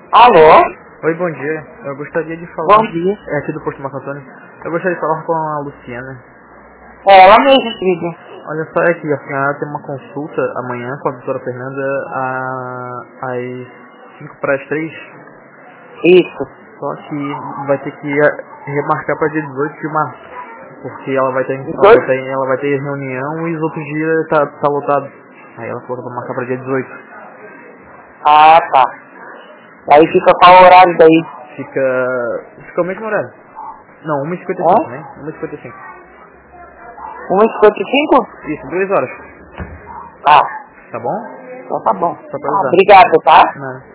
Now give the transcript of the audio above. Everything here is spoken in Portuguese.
Alô? Oi, bom dia. Eu gostaria de falar... Bom dia. É aqui do Posto Marco Antônio. Eu gostaria de falar com a Luciana. É ela mesma, filha. Olha só, é que a senhora tem uma consulta amanhã com a doutora Fernanda às 5 para as 3. Isso. Só que vai ter que remarcar para dia 18 de março. Porque ela vai ter reunião e os outros dias tá lotado. Aí ela falou que vai marcar para dia 18. Ah, tá. Aí fica qual o horário daí? Fica o mesmo horário. Não, 1h55, Hã? né? 1h55. 1h55? Isso, 2 horas. Tá. Tá bom? Então tá bom. Só pra Ah, avisar. obrigado, tá? Não.